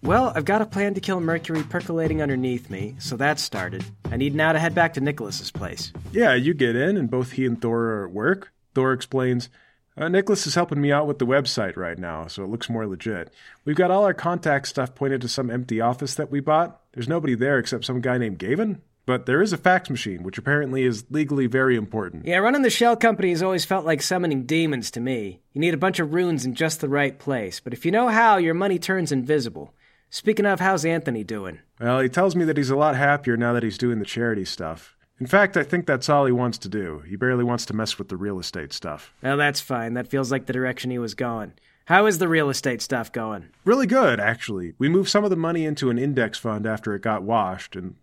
Well, I've got a plan to kill Mercury percolating underneath me, so that's started. I need now to head back to Nicholas's place. Yeah, you get in, and both he and Thor are at work. Thor explains, Nicholas is helping me out with the website right now, so it looks more legit. We've got all our contact stuff pointed to some empty office that we bought. There's nobody there except some guy named Gavin. But there is a fax machine, which apparently is legally very important. Yeah, running the shell company has always felt like summoning demons to me. You need a bunch of runes in just the right place, but if you know how, your money turns invisible. Speaking of, how's Anthony doing? Well, he tells me that he's a lot happier now that he's doing the charity stuff. In fact, I think that's all he wants to do. He barely wants to mess with the real estate stuff. Well, that's fine. That feels like the direction he was going. How is the real estate stuff going? Really good, actually. We moved some of the money into an index fund after it got washed, and,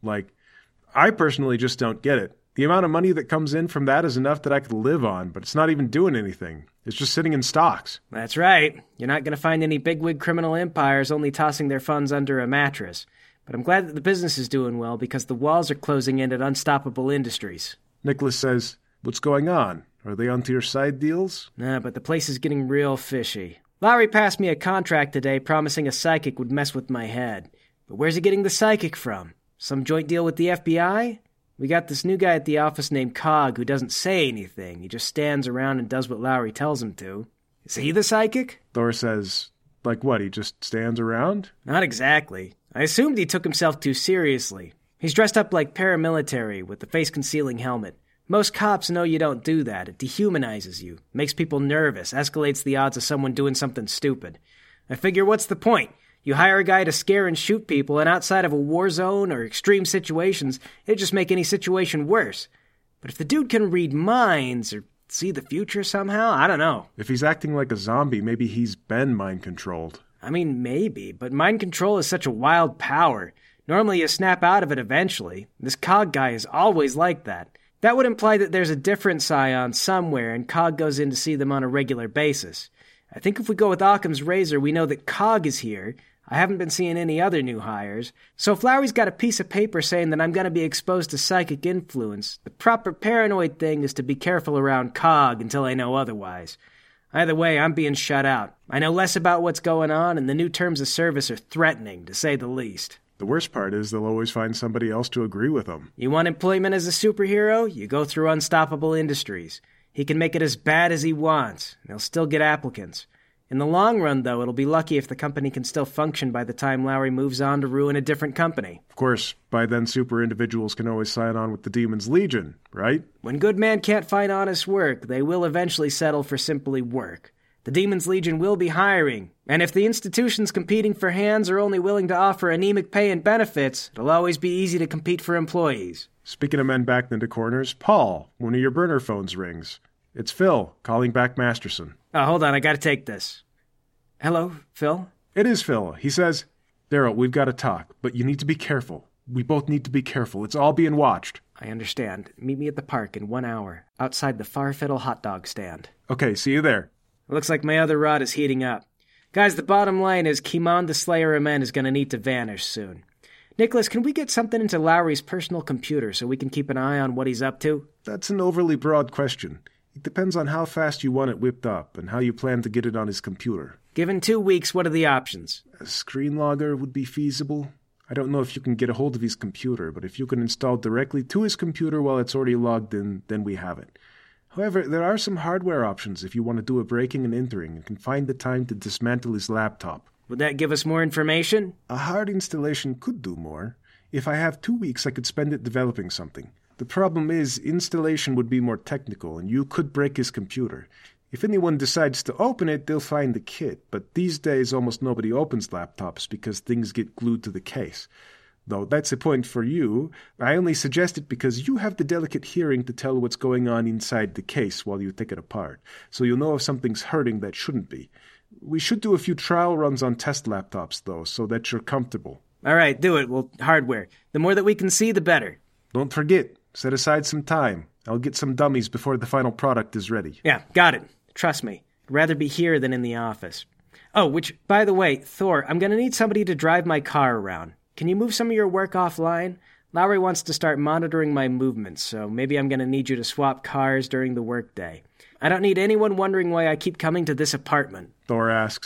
I personally just don't get it. The amount of money that comes in from that is enough that I could live on, but it's not even doing anything. It's just sitting in stocks. That's right. You're not going to find any bigwig criminal empires only tossing their funds under a mattress. But I'm glad that the business is doing well because the walls are closing in at Unstoppable Industries. Nicholas says, what's going on? Are they onto your side deals? Nah, but the place is getting real fishy. Lowry passed me a contract today promising a psychic would mess with my head. But where's he getting the psychic from? Some joint deal with the FBI? We got this new guy at the office named Cog who doesn't say anything. He just stands around and does what Lowry tells him to. Is he the psychic? Thor says, like what, he just stands around? Not exactly. I assumed he took himself too seriously. He's dressed up like paramilitary with a face-concealing helmet. Most cops know you don't do that. It dehumanizes you, makes people nervous, escalates the odds of someone doing something stupid. I figure, what's the point? You hire a guy to scare and shoot people, and outside of a war zone or extreme situations, it'd just make any situation worse. But if the dude can read minds or see the future somehow, I don't know. If he's acting like a zombie, maybe he's been mind-controlled. I mean, maybe, but mind control is such a wild power. Normally you snap out of it eventually. This Cog guy is always like that. That would imply that there's a different scion somewhere, and Cog goes in to see them on a regular basis. I think if we go with Occam's razor, we know that Cog is here. I haven't been seeing any other new hires. So if Lowry's got a piece of paper saying that I'm going to be exposed to psychic influence, the proper paranoid thing is to be careful around Cog until I know otherwise. Either way, I'm being shut out. I know less about what's going on, and the new terms of service are threatening, to say the least. The worst part is they'll always find somebody else to agree with them. You want employment as a superhero? You go through Unstoppable Industries. He can make it as bad as he wants, and he'll still get applicants. In the long run, though, it'll be lucky if the company can still function by the time Lowry moves on to ruin a different company. Of course, by then super individuals can always sign on with the Demon's Legion, right? When good men can't find honest work, they will eventually settle for simply work. The Demon's Legion will be hiring, and if the institutions competing for hands are only willing to offer anemic pay and benefits, it'll always be easy to compete for employees. Speaking of men backed into corners, Paul, one of your burner phones rings. It's Phil, calling back Masterson. Oh, hold on, I gotta take this. Hello, Phil? It is Phil. He says, Daryl, we've got to talk, but you need to be careful. We both need to be careful. It's all being watched. I understand. Meet me at the park in 1 hour, outside the Farfiddle hot dog stand. Okay, see you there. Looks like my other rod is heating up. Guys, the bottom line is Kimon the Slayer of Men is going to need to vanish soon. Nicholas, can we get something into Lowry's personal computer so we can keep an eye on what he's up to? That's an overly broad question. It depends on how fast you want it whipped up and how you plan to get it on his computer. Given 2 weeks, what are the options? A screen logger would be feasible. I don't know if you can get a hold of his computer, but if you can install directly to his computer while it's already logged in, then we have it. However, there are some hardware options if you want to do a breaking and entering and can find the time to dismantle his laptop. Would that give us more information? A hard installation could do more. If I have 2 weeks, I could spend it developing something. The problem is, installation would be more technical, and you could break his computer. If anyone decides to open it, they'll find the kit, but these days almost nobody opens laptops because things get glued to the case. Though that's a point for you. I only suggest it because you have the delicate hearing to tell what's going on inside the case while you take it apart, so you'll know if something's hurting that shouldn't be. We should do a few trial runs on test laptops, though, so that you're comfortable. All right, do it. Well, hardware. The more that we can see, the better. Don't forget, set aside some time. I'll get some dummies before the final product is ready. Yeah, got it. Trust me. I'd rather be here than in the office. Oh, which, by the way, Thor, I'm going to need somebody to drive my car around. Can you move some of your work offline? Lowry wants to start monitoring my movements, so maybe I'm going to need you to swap cars during the workday. I don't need anyone wondering why I keep coming to this apartment. Thor asks,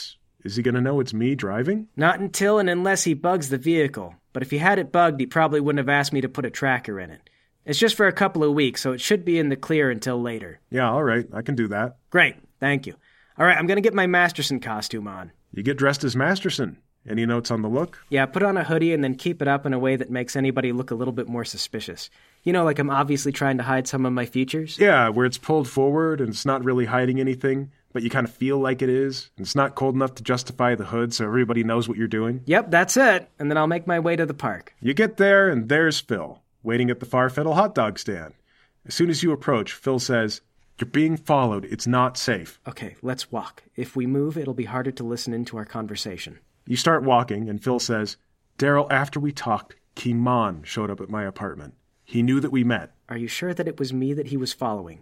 Is he going to know it's me driving? Not until and unless he bugs the vehicle. But if he had it bugged, he probably wouldn't have asked me to put a tracker in it. It's just for a couple of weeks, so it should be in the clear until later. Yeah, all right. I can do that. Great. Thank you. All right, I'm going to get my Masterson costume on. You get dressed as Masterson. Any notes on the look? Yeah, put on a hoodie and then keep it up in a way that makes anybody look a little bit more suspicious. You know, like I'm obviously trying to hide some of my features? Yeah, where it's pulled forward and it's not really hiding anything, but you kind of feel like it is. And it's not cold enough to justify the hood so everybody knows what you're doing. Yep, that's it. And then I'll make my way to the park. You get there, and there's Phil, waiting at the Farfettle hot dog stand. As soon as you approach, Phil says, "You're being followed. It's not safe." Okay, let's walk. If we move, it'll be harder to listen into our conversation. You start walking, and Phil says, "Daryl, after we talked, Kimon showed up at my apartment. He knew that we met." Are you sure that it was me that he was following?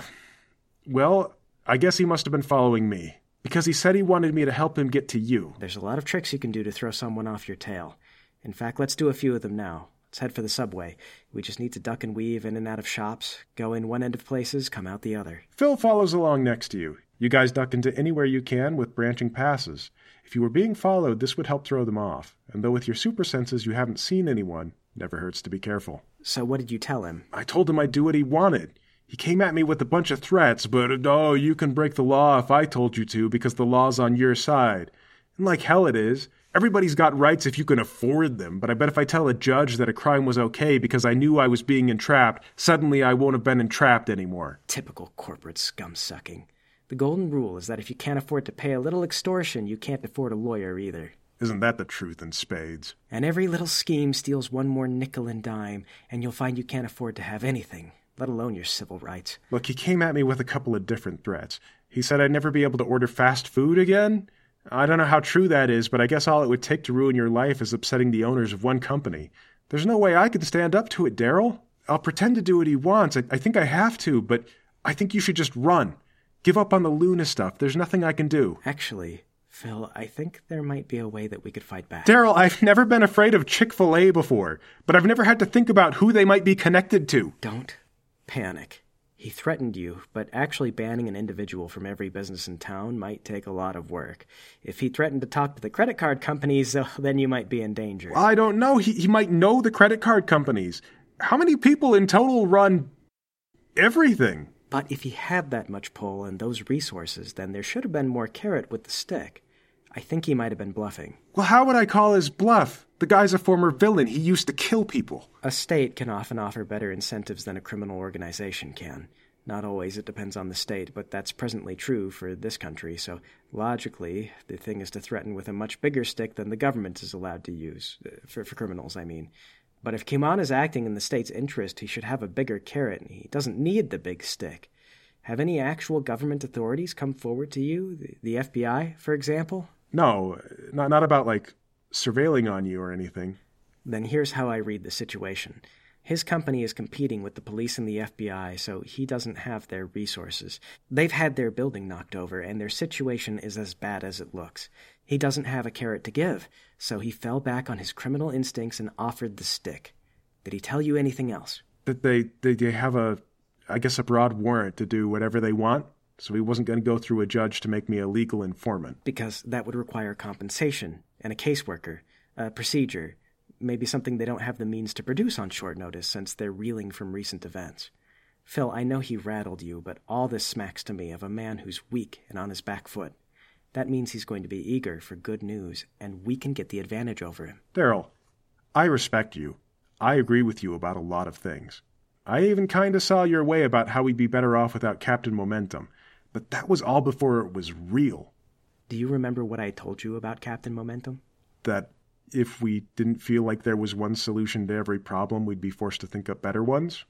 Well, I guess he must have been following me, because he said he wanted me to help him get to you. There's a lot of tricks you can do to throw someone off your tail. In fact, let's do a few of them now. Let's head for the subway. We just need to duck and weave in and out of shops, go in one end of places, come out the other. Phil follows along next to you. You guys duck into anywhere you can with branching passes. If you were being followed, this would help throw them off. And though with your super senses you haven't seen anyone, never hurts to be careful. So what did you tell him? I told him I'd do what he wanted. He came at me with a bunch of threats, but, "Oh, you can break the law if I told you to because the law's on your side." And like hell it is. Everybody's got rights if you can afford them, but I bet if I tell a judge that a crime was okay because I knew I was being entrapped, suddenly I won't have been entrapped anymore. Typical corporate scum-sucking. The golden rule is that if you can't afford to pay a little extortion, you can't afford a lawyer either. Isn't that the truth in spades? And every little scheme steals one more nickel and dime, and you'll find you can't afford to have anything, let alone your civil rights. Look, he came at me with a couple of different threats. He said I'd never be able to order fast food again. I don't know how true that is, but I guess all it would take to ruin your life is upsetting the owners of one company. There's no way I could stand up to it, Daryl. I'll pretend to do what he wants. I think I have to, but I think you should just run. Give up on the Luna stuff. There's nothing I can do. Actually, Phil, I think there might be a way that we could fight back. Daryl, I've never been afraid of Chick-fil-A before, but I've never had to think about who they might be connected to. Don't panic. He threatened you, but actually banning an individual from every business in town might take a lot of work. If he threatened to talk to the credit card companies, then you might be in danger. Well, I don't know. He might know the credit card companies. How many people in total run everything? But if he had that much pull and those resources, then there should have been more carrot with the stick. I think he might have been bluffing. Well, how would I call his bluff? The guy's a former villain. He used to kill people. A state can often offer better incentives than a criminal organization can. Not always, it depends on the state, but that's presently true for this country, so logically, the thing is to threaten with a much bigger stick than the government is allowed to use. For criminals, I mean. But if Kimon is acting in the state's interest, he should have a bigger carrot, and he doesn't need the big stick. Have any actual government authorities come forward to you? The FBI, for example? No, not about, surveilling on you or anything. Then here's how I read the situation. His company is competing with the police and the FBI, so he doesn't have their resources. They've had their building knocked over, and their situation is as bad as it looks. He doesn't have a carrot to give, so he fell back on his criminal instincts and offered the stick. Did he tell you anything else? That they have a broad warrant to do whatever they want, so he wasn't going to go through a judge to make me a legal informant. Because that would require compensation, and a caseworker, a procedure, maybe something they don't have the means to produce on short notice since they're reeling from recent events. Phil, I know he rattled you, but all this smacks to me of a man who's weak and on his back foot. That means he's going to be eager for good news, and we can get the advantage over him. Daryl, I respect you. I agree with you about a lot of things. I even kind of saw your way about how we'd be better off without Captain Momentum, but that was all before it was real. Do you remember what I told you about Captain Momentum? That if we didn't feel like there was one solution to every problem, we'd be forced to think up better ones?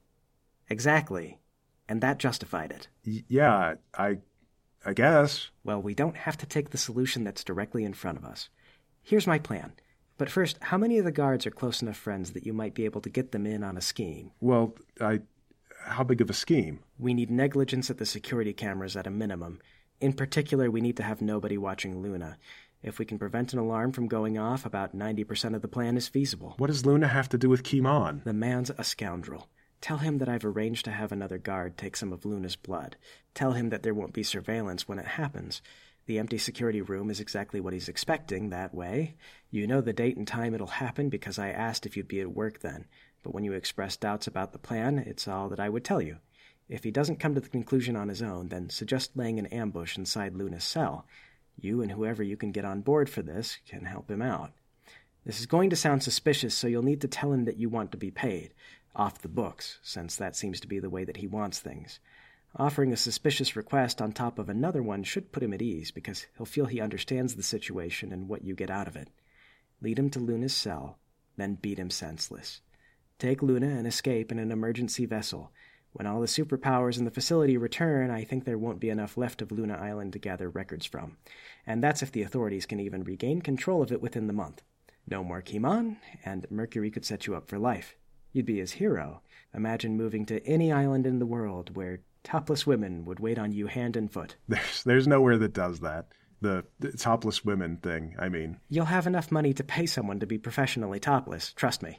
Exactly. And that justified it. Yeah, I guess. Well, we don't have to take the solution that's directly in front of us. Here's my plan. But first, how many of the guards are close enough friends that you might be able to get them in on a scheme? Well, how big of a scheme? We need negligence at the security cameras at a minimum. In particular, we need to have nobody watching Luna. If we can prevent an alarm from going off, about 90% of the plan is feasible. What does Luna have to do with Kimon? The man's a scoundrel. Tell him that I've arranged to have another guard take some of Luna's blood. Tell him that there won't be surveillance when it happens. The empty security room is exactly what he's expecting that way. You know the date and time it'll happen because I asked if you'd be at work then. But when you express doubts about the plan, it's all that I would tell you. If he doesn't come to the conclusion on his own, then suggest laying an ambush inside Luna's cell. You and whoever you can get on board for this can help him out. This is going to sound suspicious, so you'll need to tell him that you want to be paid. Off the books, since that seems to be the way that he wants things. Offering a suspicious request on top of another one should put him at ease, because he'll feel he understands the situation and what you get out of it. Lead him to Luna's cell, then beat him senseless. Take Luna and escape in an emergency vessel. When all the superpowers in the facility return, I think there won't be enough left of Luna Island to gather records from. And that's if the authorities can even regain control of it within the month. No more Kimon, and Mercury could set you up for life. You'd be his hero. Imagine moving to any island in the world where topless women would wait on you hand and foot. There's nowhere that does that. The topless women thing, I mean. You'll have enough money to pay someone to be professionally topless, trust me.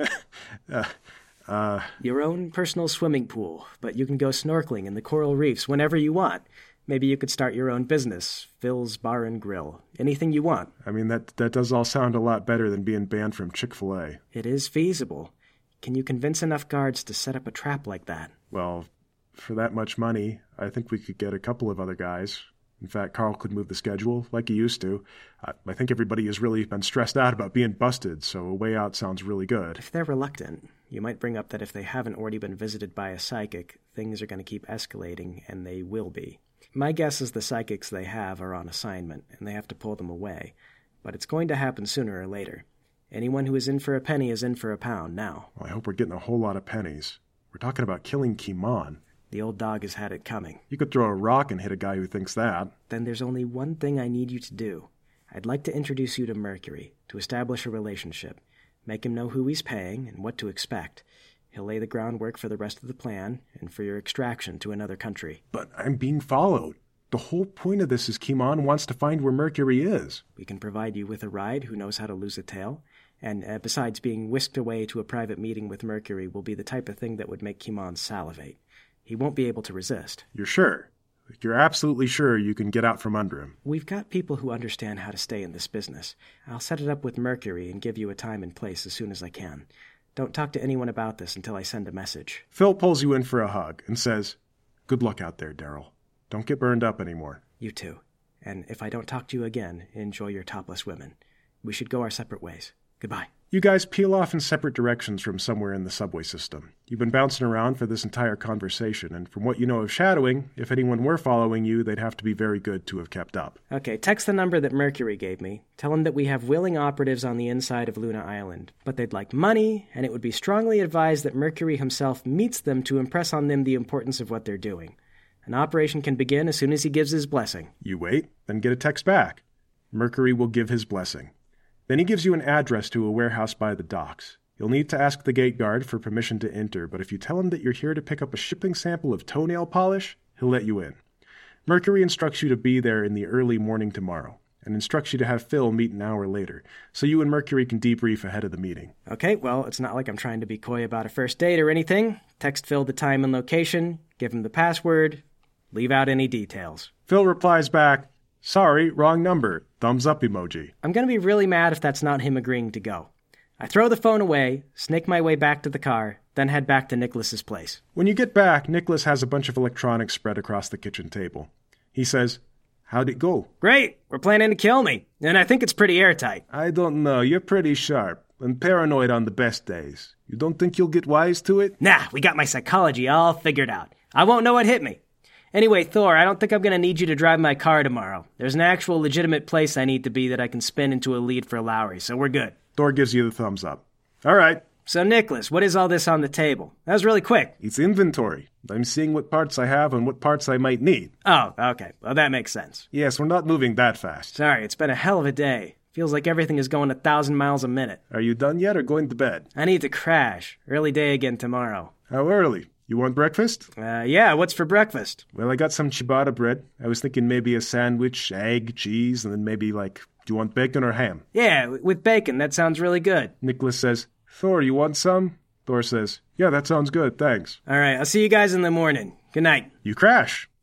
Your own personal swimming pool, but you can go snorkeling in the coral reefs whenever you want. Maybe you could start your own business, Phil's Bar and Grill. Anything you want. I mean, that does all sound a lot better than being banned from Chick-fil-A. It is feasible. Can you convince enough guards to set up a trap like that? Well, for that much money, I think we could get a couple of other guys. In fact, Carl could move the schedule like he used to. I think everybody has really been stressed out about being busted, so a way out sounds really good. If they're reluctant, you might bring up that if they haven't already been visited by a psychic, things are going to keep escalating, and they will be. My guess is the psychics they have are on assignment, and they have to pull them away. But it's going to happen sooner or later. Anyone who is in for a penny is in for a pound now. Well, I hope we're getting a whole lot of pennies. We're talking about killing Kimon. The old dog has had it coming. You could throw a rock and hit a guy who thinks that. Then there's only one thing I need you to do. I'd like to introduce you to Mercury, to establish a relationship. Make him know who he's paying and what to expect. He'll lay the groundwork for the rest of the plan, and for your extraction to another country. But I'm being followed. The whole point of this is Kimon wants to find where Mercury is. We can provide you with a ride who knows how to lose a tail. And besides, being whisked away to a private meeting with Mercury will be the type of thing that would make Kimon salivate. He won't be able to resist. You're sure? You're absolutely sure you can get out from under him? We've got people who understand how to stay in this business. I'll set it up with Mercury and give you a time and place as soon as I can. Don't talk to anyone about this until I send a message. Phil pulls you in for a hug and says, "Good luck out there, Daryl. Don't get burned up anymore." You too. And if I don't talk to you again, enjoy your topless women. We should go our separate ways. Goodbye. You guys peel off in separate directions from somewhere in the subway system. You've been bouncing around for this entire conversation, and from what you know of shadowing, if anyone were following you, they'd have to be very good to have kept up. Okay, text the number that Mercury gave me. Tell him that we have willing operatives on the inside of Luna Island, but they'd like money, and it would be strongly advised that Mercury himself meets them to impress on them the importance of what they're doing. An operation can begin as soon as he gives his blessing. You wait, then get a text back. Mercury will give his blessing. Then he gives you an address to a warehouse by the docks. You'll need to ask the gate guard for permission to enter, but if you tell him that you're here to pick up a shipping sample of toenail polish, he'll let you in. Mercury instructs you to be there in the early morning tomorrow, and instructs you to have Phil meet an hour later, so you and Mercury can debrief ahead of the meeting. Okay, well, it's not like I'm trying to be coy about a first date or anything. Text Phil the time and location, give him the password, leave out any details. Phil replies back, "Sorry, wrong number. Thumbs up emoji." I'm going to be really mad if that's not him agreeing to go. I throw the phone away, snake my way back to the car, then head back to Nicholas's place. When you get back, Nicholas has a bunch of electronics spread across the kitchen table. He says, "How'd it go?" Great, we're planning to kill me, and I think it's pretty airtight. "I don't know. You're pretty sharp and paranoid on the best days. You don't think you'll get wise to it?" Nah, we got my psychology all figured out. I won't know what hit me. Anyway, Thor, I don't think I'm going to need you to drive my car tomorrow. There's an actual legitimate place I need to be that I can spin into a lead for Lowry, so we're good. Thor gives you the thumbs up. All right. So, Nicholas, what is all this on the table? That was really quick. It's inventory. I'm seeing what parts I have and what parts I might need. Oh, okay. Well, that makes sense. Yes, we're not moving that fast. Sorry, it's been a hell of a day. Feels like everything is going 1,000 miles a minute. Are you done yet or going to bed? I need to crash. Early day again tomorrow. How early? You want breakfast? Yeah, what's for breakfast? Well, I got some ciabatta bread. I was thinking maybe a sandwich, egg, cheese, and then maybe do you want bacon or ham? Yeah, with bacon. That sounds really good. Nicholas says, "Thor, you want some?" Thor says, "Yeah, that sounds good, thanks." All right, I'll see you guys in the morning. Good night. You crash.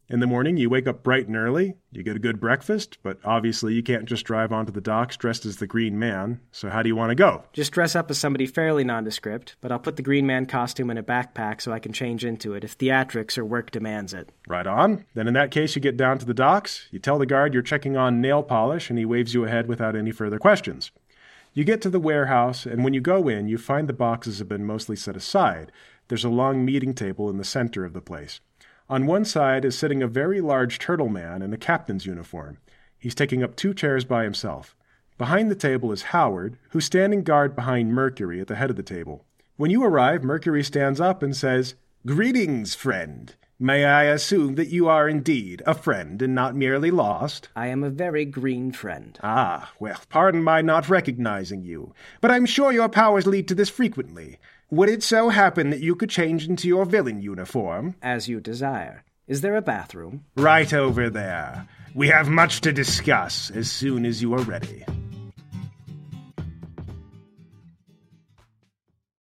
In the morning, you wake up bright and early, you get a good breakfast, but obviously you can't just drive onto the docks dressed as the Green Man, so how do you want to go? Just dress up as somebody fairly nondescript, but I'll put the Green Man costume in a backpack so I can change into it if theatrics or work demands it. Right on. Then in that case, you get down to the docks, you tell the guard you're checking on nail polish, and he waves you ahead without any further questions. You get to the warehouse, and when you go in, you find the boxes have been mostly set aside. There's a long meeting table in the center of the place. On one side is sitting a very large turtle man in a captain's uniform. He's taking up 2 chairs by himself. Behind the table is Howard, who's standing guard behind Mercury at the head of the table. When you arrive, Mercury stands up and says, "Greetings, friend. May I assume that you are indeed a friend and not merely lost?" I am a very green friend. "Ah, well, pardon my not recognizing you, but I'm sure your powers lead to this frequently. Would it so happen that you could change into your villain uniform?" As you desire. Is there a bathroom? "Right over there. We have much to discuss as soon as you are ready."